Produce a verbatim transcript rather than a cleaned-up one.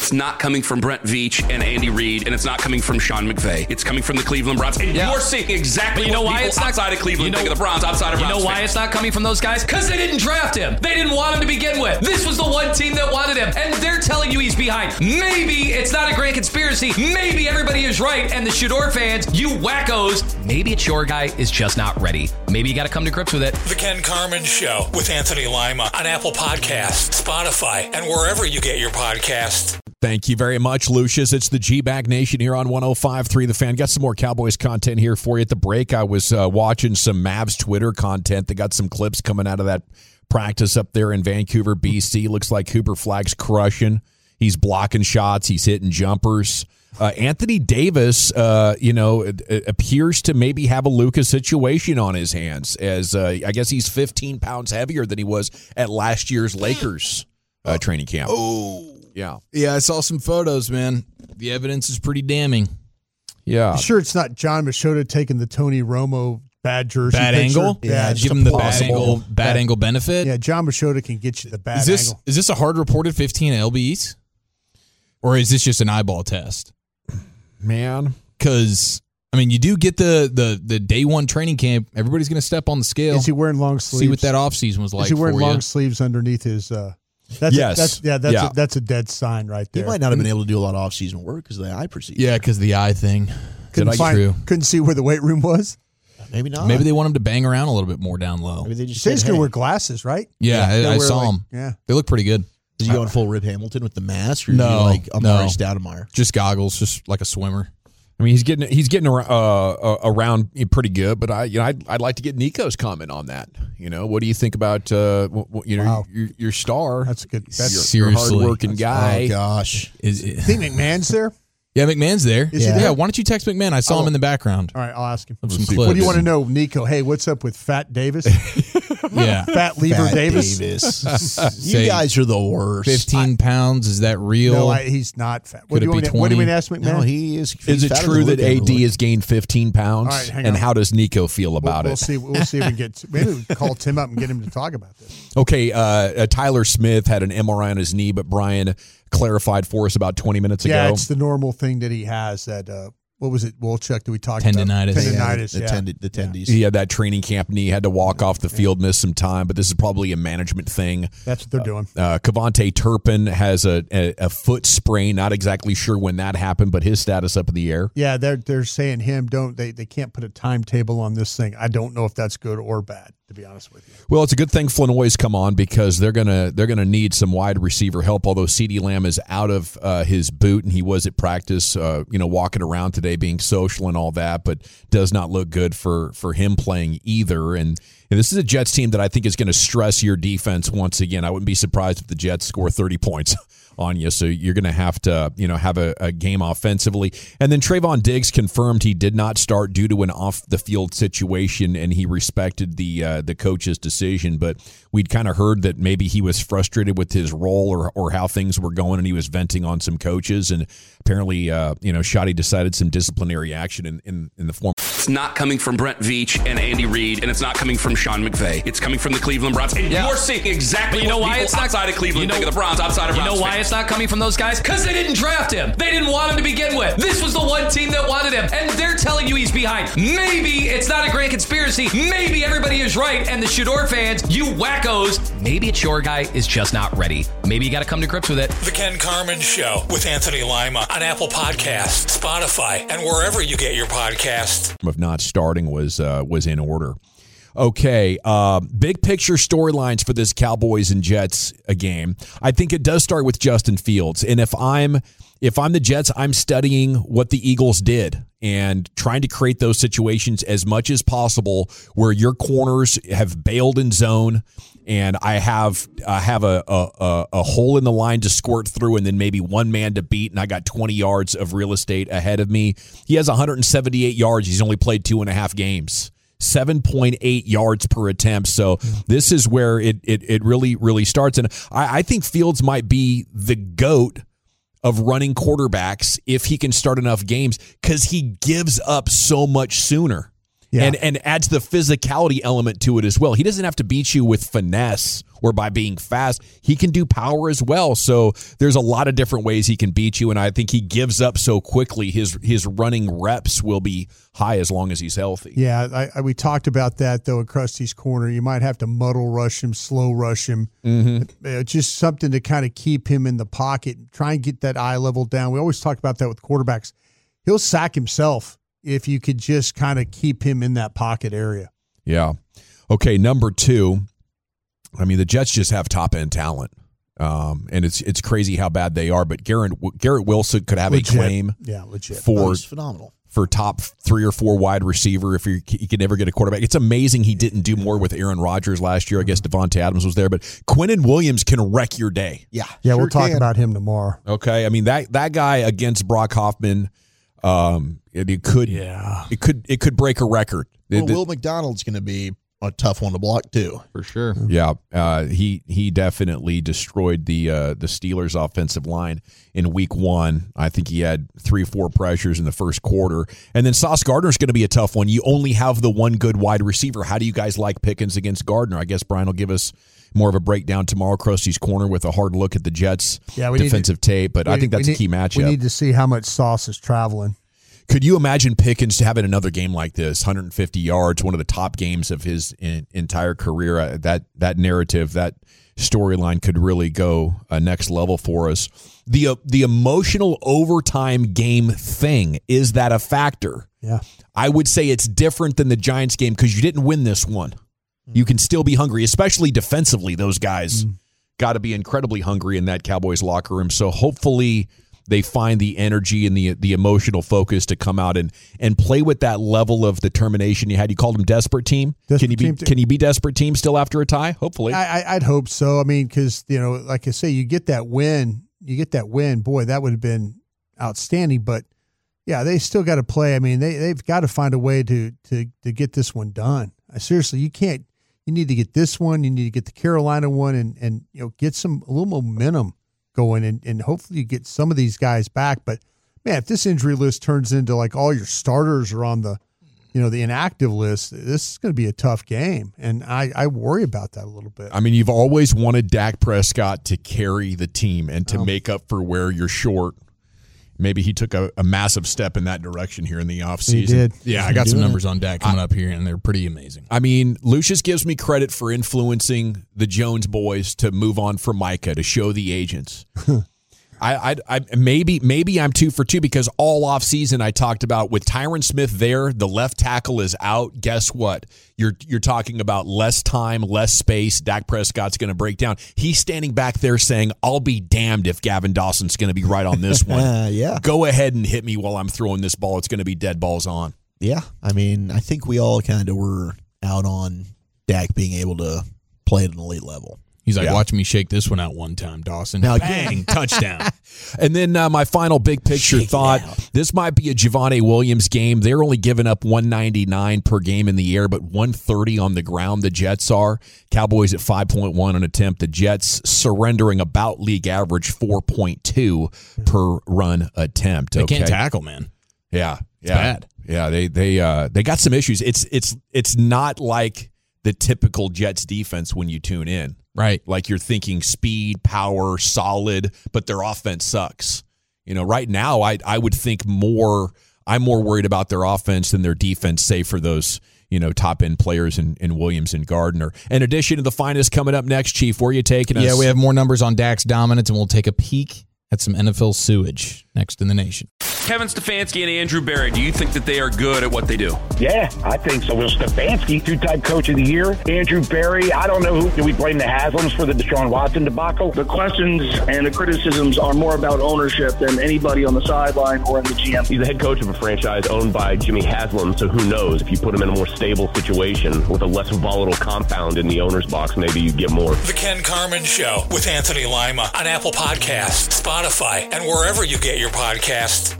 It's not coming from Brent Veach and Andy Reid, and it's not coming from Sean McVay. It's coming from the Cleveland Browns. And yeah. you're seeing exactly but you know what why people it's not, outside of Cleveland you know, think of the Browns, outside of Browns. You know why fans. it's not coming from those guys? Because they didn't draft him. They didn't want him to begin with. This was the one team that wanted him, and they're telling you he's behind. Maybe it's not a grand conspiracy. Maybe everybody is right, and the Shador fans, you wackos, maybe it's your guy is just not ready. Maybe you got to come to grips with it. The Ken Carman Show with Anthony Lima on Apple Podcasts, Spotify, and wherever you get your podcasts. Thank you very much, Lucius. It's the G-Bag Nation here on one oh five point three The Fan. Got some more Cowboys content here for you. At the break, I was uh, watching some Mavs Twitter content. They got some clips coming out of that practice up there in Vancouver, B C. Looks like Cooper Flag's crushing. He's blocking shots. He's hitting jumpers. Uh, Anthony Davis, uh, you know, it, it appears to maybe have a Luka situation on his hands, as uh, I guess he's fifteen pounds heavier than he was at last year's Lakers uh, training camp. Oh. Yeah. Yeah, I saw some photos, man. The evidence is pretty damning. Yeah. You sure it's not John Machota taking the Tony Romo bad jersey Bad picture? angle? Yeah, yeah give him the bad angle, bad, bad angle benefit. Yeah, John Machota can get you the bad is this, angle. Is this a hard reported fifteen L B Es? Or is this just an eyeball test? Man. Because, I mean, you do get the, the, the day one training camp. Everybody's going to step on the scale. Is he wearing long sleeves? See what that offseason was like Is he wearing for long you. sleeves underneath his... Uh, That's yes. A, that's, yeah, that's, yeah. A, that's a dead sign right there. He might not have been able to do a lot of off-season work because of the eye procedure. Yeah, because the eye thing. Couldn't, Did I find, true. couldn't see where the weight room was? Maybe not. Maybe they want him to bang around a little bit more down low. Maybe they just Say he's said, going to hey. wear glasses, right? Yeah, yeah I, I saw like, him. Yeah. They look pretty good. Did you go in full Rip Hamilton with the mask, or no, you like Amari no. Stoudemire? Just goggles, just like a swimmer. I mean, he's getting he's getting around, uh, around pretty good, but I you know I'd, I'd like to get Nico's comment on that. You know, what do you think about uh, you know Wow. your, your star? That's a good. That's your, Seriously. your hard-working guy. Oh gosh, Is it, I think McMahon's there. yeah, McMahon's there. Is he yeah. there? yeah, why don't you text McMahon? I saw Oh. him in the background. All right, I'll ask him. Of some Let's see. clips. What do you want to know, Nico? Hey, what's up with Fat Davis? Yeah, Fat Lever Fat Davis? Davis. you Say guys are the worst. fifteen pounds. Is that real? No, I, he's not fat. What Could do, you it want be me, what do you twenty? mean ask McMahon? No, he is. Is he's it fatter true than that Luka. A D has gained fifteen pounds? All right, hang and on. how does Nico feel we'll, about we'll it? see. We'll see if we get. Maybe we can call Tim up and get him to talk about this. Okay, uh, uh, Tyler Smith had an M R I on his knee, but Brian clarified for us about twenty minutes Yeah, ago. it's the normal thing that he has. That uh, what was it? Wolchuk that we talked Tendinitis. about? Tendinitis. the, Yeah. tendi- the tendies. He had that training camp knee, had to walk off the field, miss some time, but this is probably a management thing. That's what they're doing. Uh, Kevontae Turpin has a, a, a foot sprain. Not exactly sure when that happened, but his status up in the air. Yeah, they're they're saying him. Don't they? They can't put a timetable on this thing. I don't know if that's good or bad, to be honest with you. Well, it's a good thing Flanoy's come on because they're gonna they're gonna need some wide receiver help. Although CeeDee Lamb is out of uh, his boot and he was at practice, uh, you know, walking around today, being social and all that, but does not look good for for him playing either. And, and this is a Jets team that I think is going to stress your defense once again. I wouldn't be surprised if the Jets score thirty points on you. So you're going to have to, you know, have a, a game offensively. And then Trayvon Diggs confirmed he did not start due to an off-the-field situation, and he respected the uh, the coach's decision. But we'd kind of heard that maybe he was frustrated with his role or or how things were going, and he was venting on some coaches. And apparently, uh, you know, Shoddy decided some disciplinary action in, in, in the form. It's not coming from Brent Veach and Andy Reid, and it's not coming from Sean McVay. It's coming from the Cleveland Browns. And Yeah. you're seeing exactly But you know what why people it's not- outside of Cleveland you know- think of the Browns, outside of You Browns know why fans. it's not coming from those guys? Because they didn't draft him. They didn't want him to begin with. This was the one team that wanted him, and they're telling you he's behind. Maybe it's not a grand conspiracy. Maybe everybody is right, and the Shador fans, you wackos, maybe it's your guy is just not ready. Maybe you got to come to grips with it. The Ken Carman Show with Anthony Lima on Apple Podcasts, Spotify, and wherever you get your podcasts. Of not starting was uh, was in order. Okay, uh, big picture storylines for this Cowboys and Jets uh, game. I think it does start with Justin Fields, and if I'm if I'm the Jets, I'm studying what the Eagles did and trying to create those situations as much as possible where your corners have bailed in zone, and I have I have a a, a hole in the line to squirt through, and then maybe one man to beat, and I got twenty yards of real estate ahead of me. He has one hundred seventy-eight yards. He's only played two and a half games. seven point eight yards per attempt. So this is where it it, it really, really starts. And I, I think Fields might be the GOAT of running quarterbacks if he can start enough games because he gives up so much sooner. Yeah. and and adds the physicality element to it as well. He doesn't have to beat you with finesse or by being fast. He can do power as well. So there's a lot of different ways he can beat you, and I think he gives up so quickly. His his running reps will be high as long as he's healthy. Yeah, I, I, we talked about that, though, at Krusty's Corner. You might have to muddle rush him, slow rush him. Mm-hmm. Uh, just something to kind of keep him in the pocket, try and get that eye level down. We always talk about that with quarterbacks. He'll sack himself if you could just kind of keep him in that pocket area. Yeah. Okay, number two, I mean, the Jets just have top-end talent, um, and it's it's crazy how bad they are, but Garrett, Garrett Wilson could have Legit. a claim yeah, legit. for, Oh, he's phenomenal. for top three or four wide receiver if you you could never get a quarterback. It's amazing he didn't do more with Aaron Rodgers last year. I guess Devontae Adams was there, but Quinnen Williams can wreck your day. Yeah. Yeah, sure we'll talk can. about him tomorrow. Okay, I mean that that guy against Brock Hoffman, um, it, it could Yeah. it could it could break a record. Well, It- it- Will McDonald's going to be a tough one to block, too. For sure. Yeah, uh, he he definitely destroyed the uh, the Steelers' offensive line in Week One. I think he had three, four pressures in the first quarter, and then Sauce Gardner's going to be a tough one. You only have the one good wide receiver. How do you guys like Pickens against Gardner? I guess Brian will give us more of a breakdown tomorrow, Krusty's Corner, with a hard look at the Jets' Yeah, we need defensive to- tape. But I We- think that's we a key need- matchup. We need to see how much Sauce is traveling. Could you imagine Pickens having another game like this, one hundred fifty yards, one of the top games of his in, entire career? Uh, that that narrative, that storyline could really go a next level for us. The uh, the emotional overtime game thing, is that a factor? Yeah. I would say it's different than the Giants game because you didn't win this one. You can still be hungry, especially defensively. Those guys mm. got to be incredibly hungry in that Cowboys locker room. So hopefully they find the energy and the the emotional focus to come out and and play with that level of determination you had. You called them desperate team. Desperate can you be team to- can you be desperate team still after a tie? Hopefully. I, I, I'd hope so. I mean, because, you know, like I say, you get that win. You get that win. Boy, that would have been outstanding. But, yeah, they still got to play. I mean, they, they've got to find a way to, to, to get this one done. I, seriously, you can't. You need to get this one. You need to get the Carolina one and, and you know, get some a little momentum going, and, and hopefully you get some of these guys back. But, man, if this injury list turns into like all your starters are on the, you know, the inactive list, this is going to be a tough game. And I, I worry about that a little bit. I mean, you've always wanted Dak Prescott to carry the team and to Um, make up for where you're short. Maybe he took a, a massive step in that direction here in the offseason. He did. Yeah, I got some numbers on Dak coming up here, and they're pretty amazing. I mean, Lucius gives me credit for influencing the Jones boys to move on from Micah, to show the agents. I, I, I maybe maybe I'm two for two because all offseason I talked about with Tyron Smith there, the left tackle is out. Guess what? You're you're talking about less time, less space. Dak Prescott's going to break down. He's standing back there saying, "I'll be damned if Gavin Dawson's going to be right on this one." Uh, yeah. Go ahead and hit me while I'm throwing this ball. It's going to be dead balls on. Yeah. I mean, I think we all kind of were out on Dak being able to play at an elite level. He's like, Yeah. watch me shake this one out one time, Dawson. Now, Bang, touchdown. And then uh, my final big picture Shake it thought, out. this might be a Javonte Williams game. They're only giving up one ninety-nine per game in the air, but one thirty on the ground, the Jets are. Cowboys at five point one an attempt. The Jets surrendering about league average four point two per run attempt. They Okay? can't tackle, man. Yeah. It's yeah. bad. Yeah, they they uh, they got some issues. It's it's it's not like the typical Jets defense when you tune in. Right. Like you're thinking speed, power, solid, but their offense sucks. You know, right now I I would think more I'm more worried about their offense than their defense, save for those, you know, top end players in, in Williams and Gardner. In addition to the finest coming up next, Chief, where are you taking us? Yeah, we have more numbers on Dak's dominance, and we'll take a peek at some N F L sewage next in the nation. Kevin Stefanski and Andrew Berry, do you think that they are good at what they do? Yeah, I think so. Will Stefanski, two-time coach of the year. Andrew Berry, I don't know who. Do we blame the Haslams for the Deshaun Watson debacle? The questions and the criticisms are more about ownership than anybody on the sideline or in the G M. He's the head coach of a franchise owned by Jimmy Haslam, so who knows? If you put him in a more stable situation with a less volatile compound in the owner's box, maybe you get more. The Ken Carman Show with Anthony Lima on Apple Podcasts, Spotify, and wherever you get your podcasts.